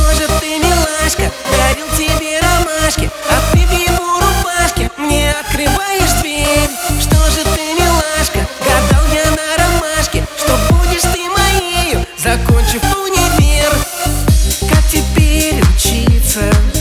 же ты, милашка, дарил тебе ромашки, а ты в его рубашке мне открываешь дверь. Что же ты, милашка, гадал я на ромашке, что будешь ты моею, закончив универ. Как теперь учиться?